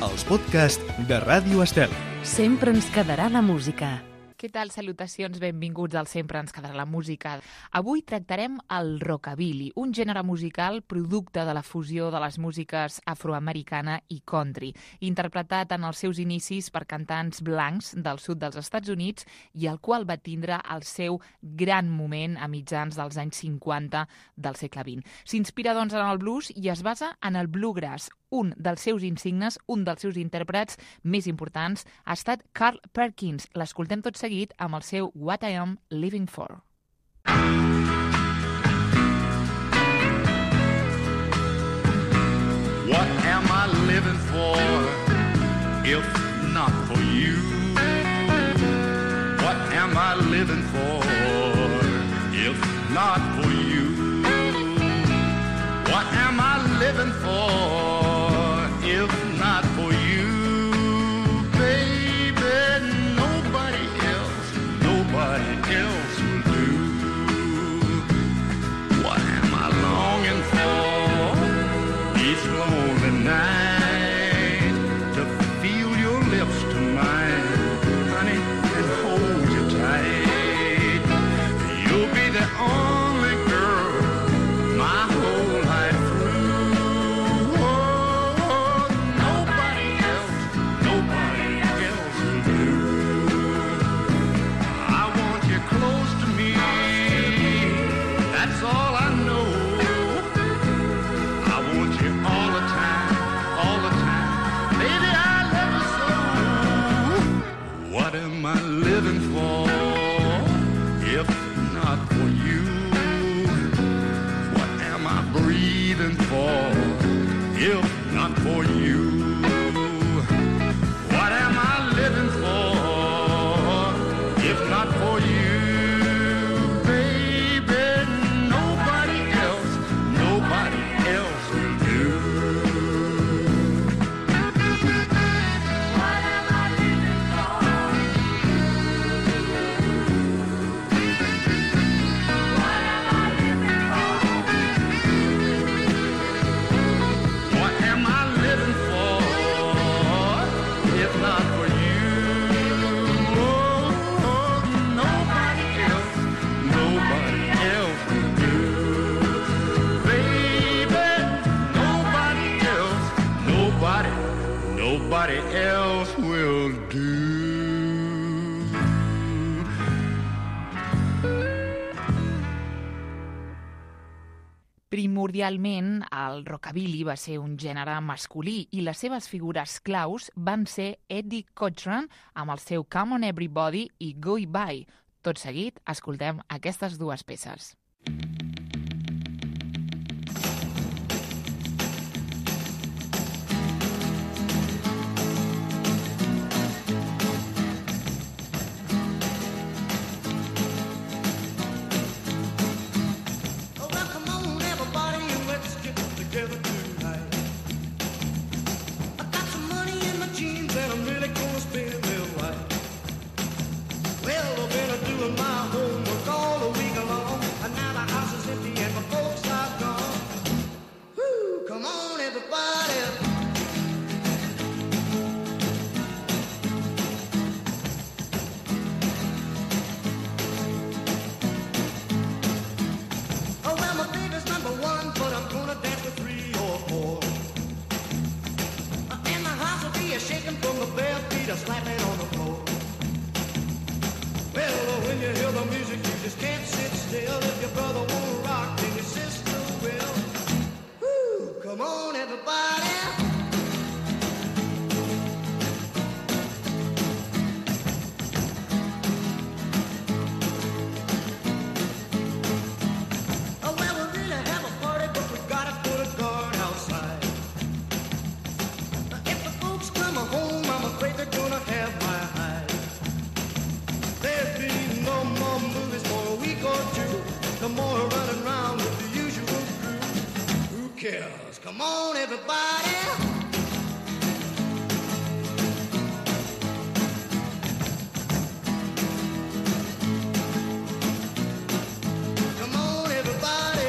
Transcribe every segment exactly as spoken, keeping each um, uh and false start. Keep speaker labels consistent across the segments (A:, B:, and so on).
A: els podcasts de Ràdio Estel.
B: Sempre ens quedarà la música.
C: Què tal? Salutacions, benvinguts al Sempre ens quedarà la música. Avui tractarem el rockabilly, un gènere musical producte de la fusió de les músiques afroamericana i country, interpretat en els seus inicis per cantants blancs del sud dels Estats Units i el qual va tindre el seu gran moment a mitjans dels anys cinquanta del segle vint. S'inspira, doncs, en el blues i es basa en el bluegrass. Un dels seus insignes, un dels seus intèrprets més importants ha estat Carl Perkins. L'escoltem tot seguit amb el seu What I Am Living For.
D: What am I living for if not for you? What am I living for if not for you? What am I living for if not for you, baby? Nobody else, nobody else will do. What am I longing for each lonely night? To feel your lips to mine, honey, and hold you tight. You'll be the only girl my whole life through. Oh, nobody else, nobody else will do. I want you close to me, that's all I know. I want you all the time, all the time. Baby, I love you so. What am I living for if not for you? What am I breathing for if not for you? What am I living for if not for you, baby? Nobody else, nobody else will do. What am I living for? What am I living for? What am I living for if not for you? Oh, oh, nobody else, nobody else will do. Baby, nobody else, nobody, nobody else will do.
C: Primordialment, el rockabilly va ser un gènere masculí i les seves figures claus van ser Eddie Cochran amb el seu Come On Everybody i Goodbye. Tot seguit, escoltem aquestes dues peces.
E: Oh, well, come on, everybody, and let's get together tonight. I got some money in my jeans, and I'm really gonna spend it right. Well, I've been doing my homework all the week long, and now the house is empty and my folks are gone. Woo, come on, everybody. Oh, well, my baby's number one, but I'm gonna dance with three or four. Uh, And the house will be a shaking from the bare feet a slapping on the floor. Well, uh, when you hear the music, you just can't sit still. If your brother won't rock, then your sister will. Woo, come on, everybody. Oh, well, we really have a party, but we gotta put a guard outside. Uh, If the folks come home, I'm afraid they're gonna have my hide. There'll be no more movies for a week or two. No more running around with the usual crew. Who cares? Come on, everybody. Come on, everybody.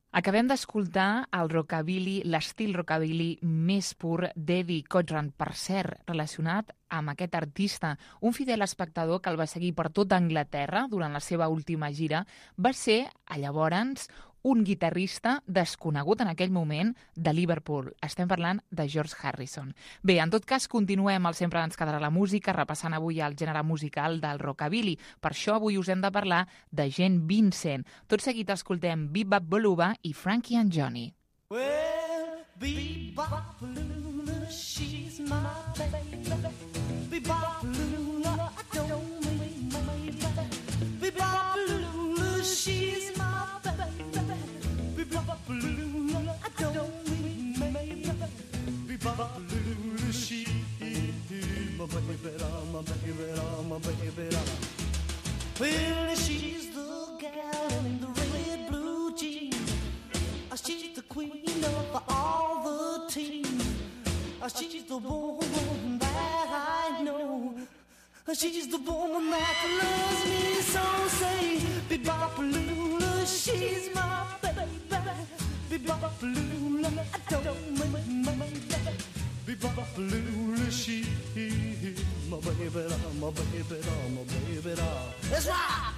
C: Acabem d'escoltar el rockabilly, l'estil rockabilly més pur d'Eddie Cochran, per cert, relacionat amb aquest artista. Un fidel espectador que el va seguir per tota Anglaterra durant la seva última gira va ser, a llavors, un guitarrista desconegut en aquell moment de Liverpool. Estem parlant de George Harrison. Bé, en tot cas, continuem al Sempre ens quedarà la música, repassant avui el gènere musical del rockabilly. Per això avui us hem de parlar de Gene Vincent. Tot seguit escoltem Bebop Boluba i Frankie and Johnny.
E: Well, Bebop Lula, she's my baby. Bebop Lula, I don't mean my baby. Bebop Lula, she's my baby. Bebop Lula, I don't mean my baby. Bebop Lula, she's my baby, my baby, my baby. Well, she's the gal in the red blue jeans. She's the queen of all the teams. She's the woman that I know. She's the woman that loves me so. Say, Bebop Lula, she's my baby. Bebop Lula, I don't mean my baby. Bebop Lula, she's my baby, my baby, my baby. Let's rock!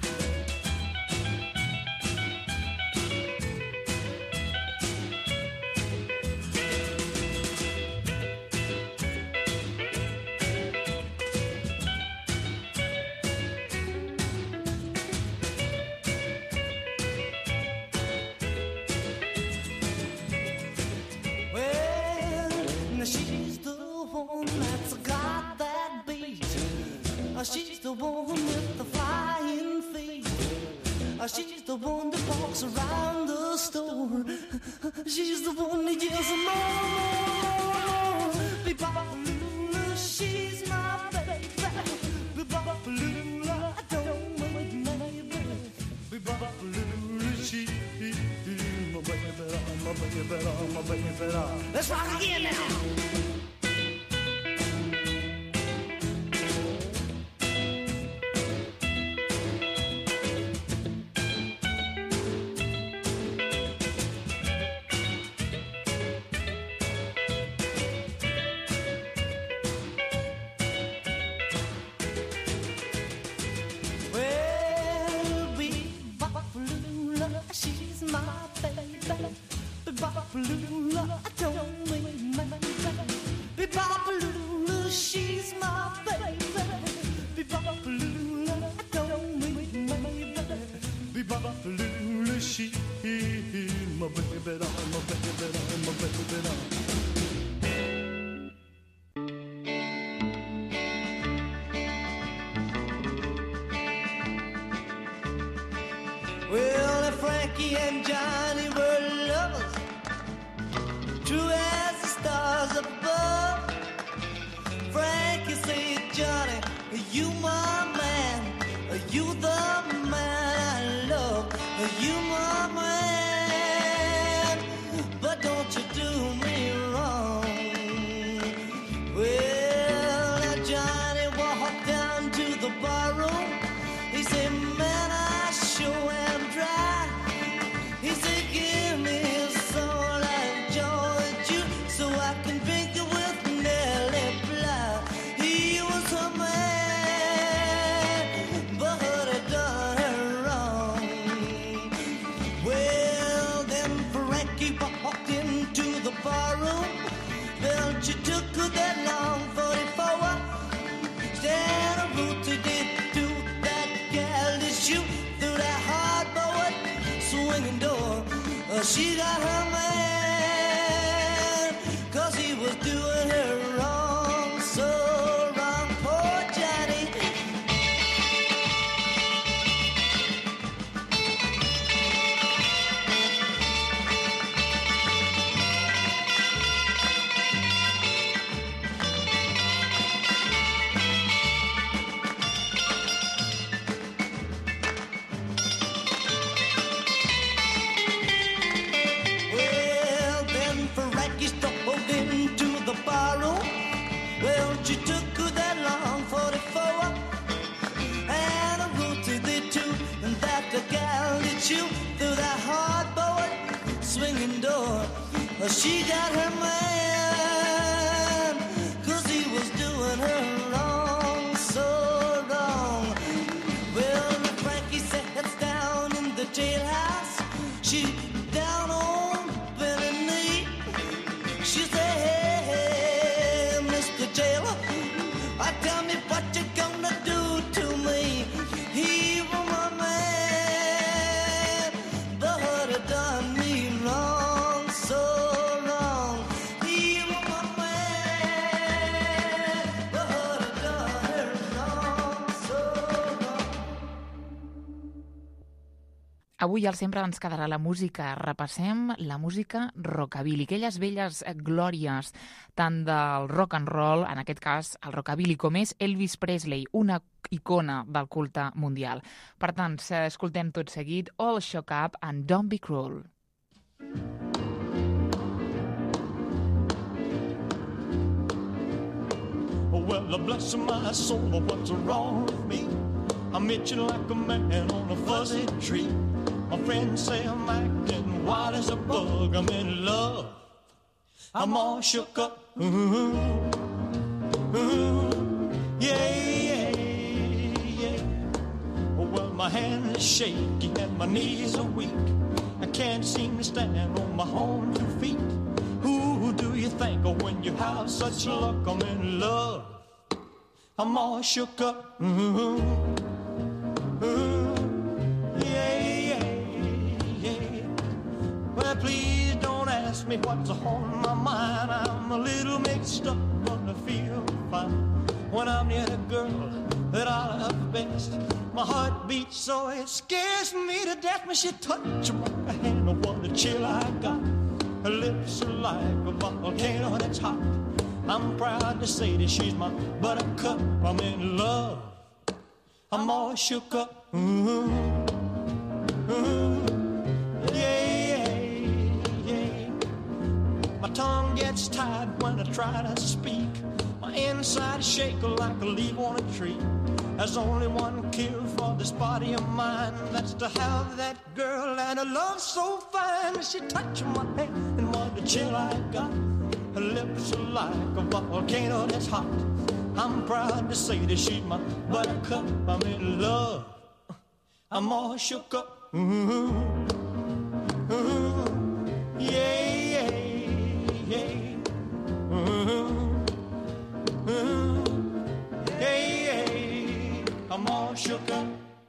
E: She's the one with the flying feet. She's the one that walks around the store. She's the one that yells more, more, more. Bebop Lula, she's my baby. Bebop Lula, I don't mean my baby. Bebop Lula, she's my baby, my baby, my baby. Let's rock again now. Well, if Frankie and Johnny were lovers, true as the stars above. Frankie said, Johnny, you my man, you the man I love, you my man, but don't you do me wrong. Well, Johnny walked down to the barroom. He said, man, I sure am dry. He said, give me a soul like George, so I can drink it with Nellie Bly. He was her man, but he done her wrong. Well, then Frankie walked into the barroom. Well, she took her that long forty-four. Stand a rooted it to that gal to shoot through that hardboard swinging door. Uh, she got her man, cause he was doing her wrong, so wrong, poor Johnny. Well, swinging door. She got her man, 'cause he was doing her wrong, so wrong. Well, Frankie sits down in the jailhouse. She down on bending knee. She said, hey, hey, Mister Jailer, I tell me what you gonna do to me. He was my man, but he done me wrong, so wrong. He was my man, but he done her wrong, so wrong.
C: Avui al Sempre ens quedarà la música. Repassem la música rockabilly, aquelles velles glòries tant del rock and roll, en aquest cas el rockabilly, com és Elvis Presley, una icona del culte mundial. Per tant, escoltem tot seguit All Shook Up and Don't Be Cruel.
D: Well, bless my soul, what's wrong with me? I'm itching like a man on a fuzzy tree. My friends say I'm acting wild as a bug. I'm in love. I'm all shook up. Ooh, ooh, yeah, yeah, yeah. Well, my hand is shaky and my knees are weak. I can't seem to stand on my own two feet. Who do you think of when you have such luck? I'm in love. I'm all shook up. Ooh, ooh, yeah, yeah, yeah. Well, please don't ask me what's on my mind. I'm a little mixed up, but I feel fine when I'm near the girl that I love best. My heart beats so it scares me to death when she touches my hand. Oh, what a chill I got. Her lips are like a volcano that's hot. I'm proud to say that she's my buttercup. I'm in love. I'm all shook up. Ooh, ooh, yeah, yeah, yeah. My tongue gets tied when I try to speak. My inside shake like a leaf on a tree. There's only one cure for this body of mine. That's to have that girl and a love so fine. She touched my hand and what a chill I got. Her lips are like a volcano that's hot. I'm proud to say that she's my buttercup. I'm in love. I'm all shook up. Ooh, ooh, yeah, yeah, yeah. Ooh, ooh, yeah, yeah. I'm all shook up.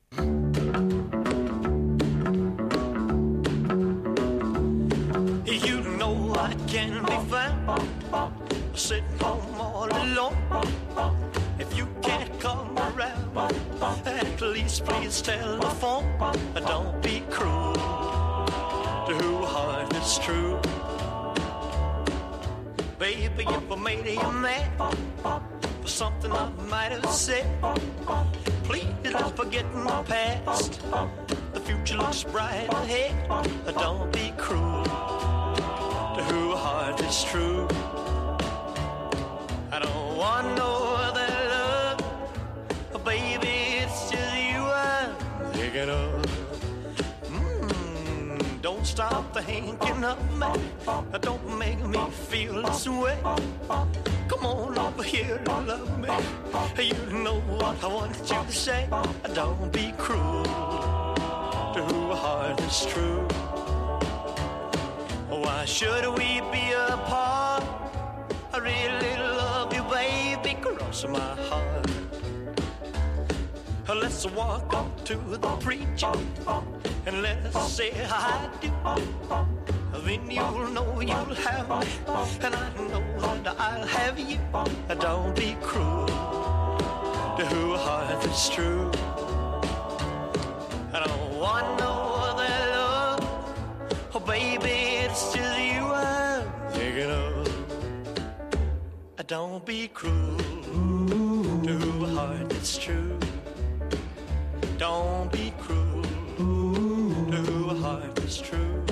D: You know I can be found sitting home all alone. If you can't come around, at least please telephone. Don't be cruel to who heart is true. Baby, if I made you mad for something I might have said, please don't forget my past. The future looks bright ahead. Don't be cruel to who heart is true. I don't want no other love, baby, it's just you I'm thinking of. Mm, don't stop thinking of me, don't make me feel this way. Come on over here and love me, you know what I want you to say. Don't be cruel to who heart is true. Why should we be apart? I really love you, baby, cross my heart. Let's walk up to the preacher and let's say I do. Then you'll know you'll have me, and I know that I'll have you. Don't be cruel to who heart is true. I don't want no other love, oh baby, it's just you I'm thinking of. Don't be cruel to who heart is true. Don't be cruel to who heart is true.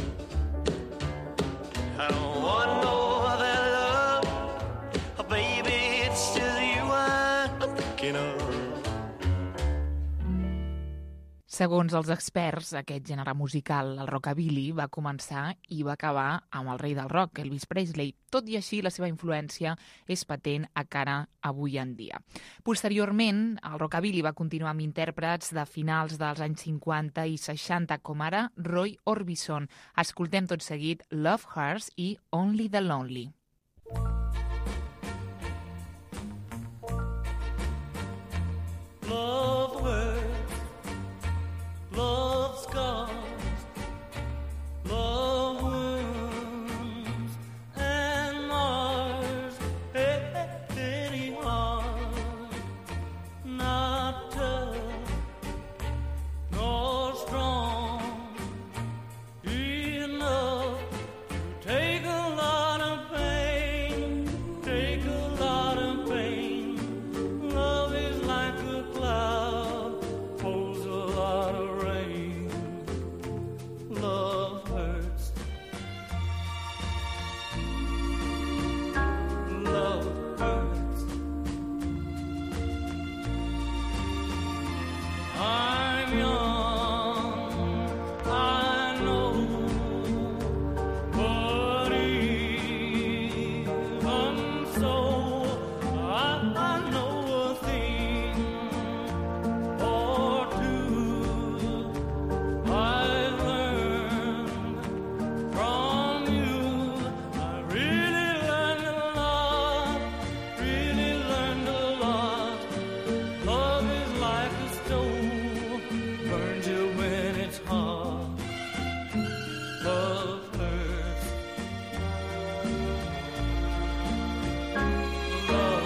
D: I don't want no other love, oh baby, it's just you I'm thinking of.
C: Segons els experts, aquest gènere musical, el rockabilly, va començar i va acabar amb el rei del rock, Elvis Presley. Tot i així, la seva influència és patent encara avui en dia. Posteriorment, el rockabilly va continuar amb intèrprets de finals dels anys cinquanta i seixanta, com ara Roy Orbison. Escoltem tot seguit Love Hurts i Only the Lonely.
E: Love hurts, love scars, love wounds and mars any heart, not tough nor strong enough to take a lot of pain, take a lot of pain. Love is like a cloud, holds a lot of rain. Love hurts. Love hurts. I'm young, I know, but even so, I, I know a thing or two. I've learned from you. I really learned a lot, really learned a lot. Love is like a stove, burns you when it's hot. Love hurts. Love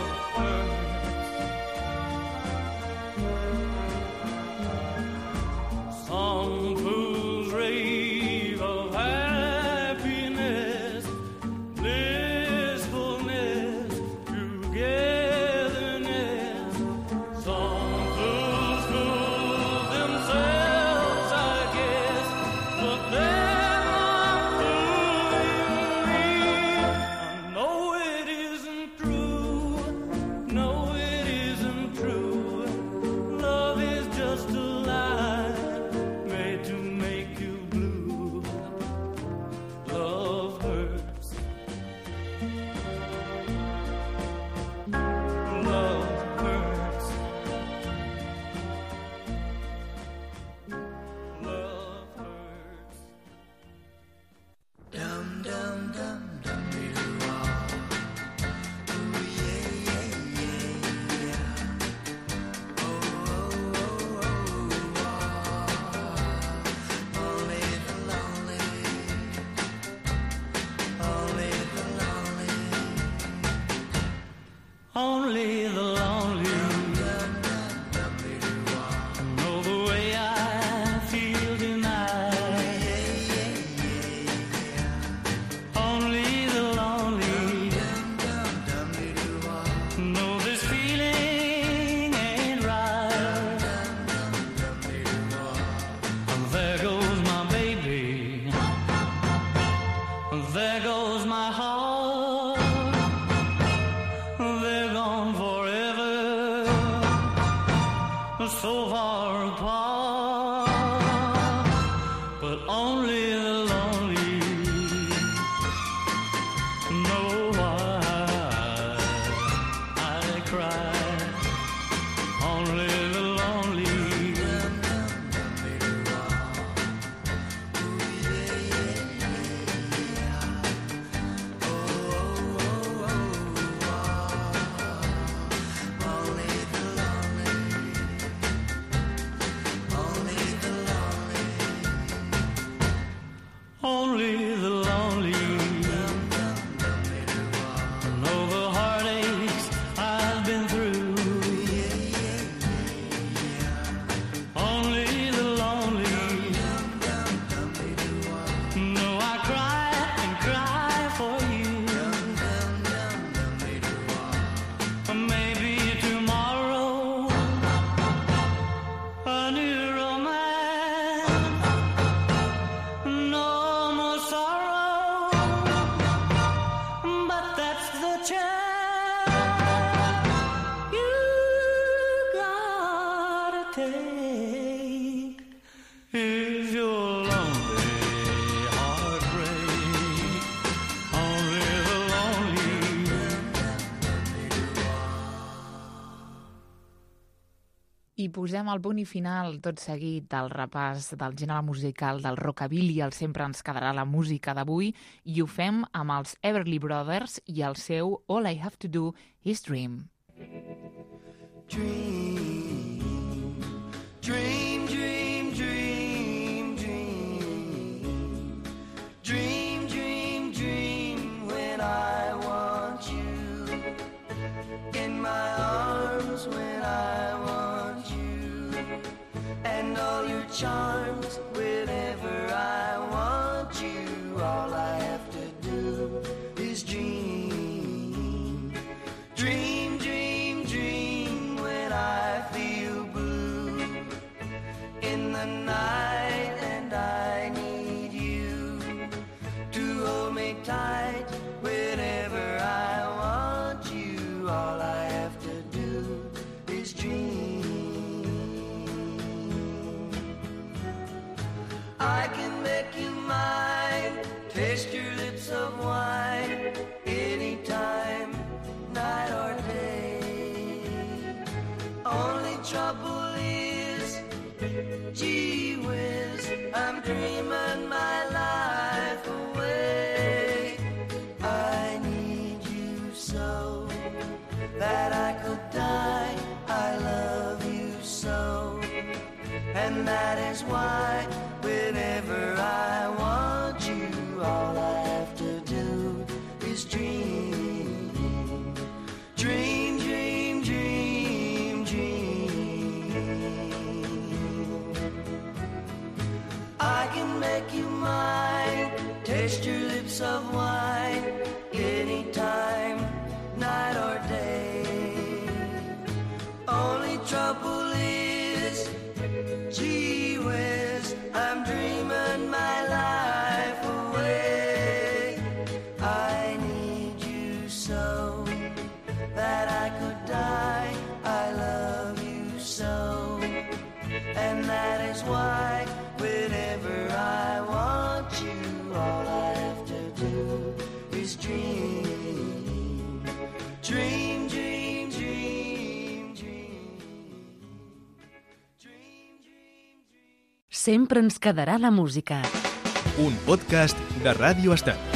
E: hurts. Some fools rave of happiness, blissfulness, togetherness. Some fools fool themselves, I guess, but they're not fooling me. I know it isn't true, no it isn't true. Love is just a lie made to make you blue. Love hurts. Love hurts. Love hurts. Dum dum dum dum dee doo ah. Ooh yeah yeah yeah yeah. Oh oh oh oh ah. Only the lonely, only the lonely, only the lonely. Know the way I feel tonight. Only the lonely. Know this feeling ain't right. There goes my baby. There goes my heart. They're gone forever, so far apart. But only the lonely know why I cry. Only the lonely. Only the lonely know the heartaches I've been through. Only the lonely know I cry and cry for you. Maybe tomorrow a new romance. No more sorrow.
C: I posem el punt i final tot seguit del repàs del gènere musical del rockabilly, el Sempre ens quedarà la música d'avui, i ho fem amb els Everly Brothers i el seu All I Have to Do is Dream.
E: Dream, dream, dream, dream, dream, dream, dream, dream, when I want you in my arms, when I want you, and all your charms, whenever I want you, all I have to do is dream, dream, dream, dream, when I feel blue in the night and I need you to hold me tight whenever I want you, all I have to do is dream. I can make you mine, taste your lips of wine, anytime, night or day. Only trouble is, gee whiz, I'm dreaming my life away. I need you so that I could die, I love you so, and that is why whenever I want you, all I have to do is dream, dream, dream, dream, dream. I can make you mine, taste your lips of wine, anytime, night or day. Only trouble is, gee whiz, I'm dreaming my life away. I need you so that I could die, I love you so, and that is why whenever I want you, all I have to do is dream, dream, dream, dream, dream, dream, dream, dream.
B: Sempre ens quedarà la música.
A: Un podcast de Ràdio Estel.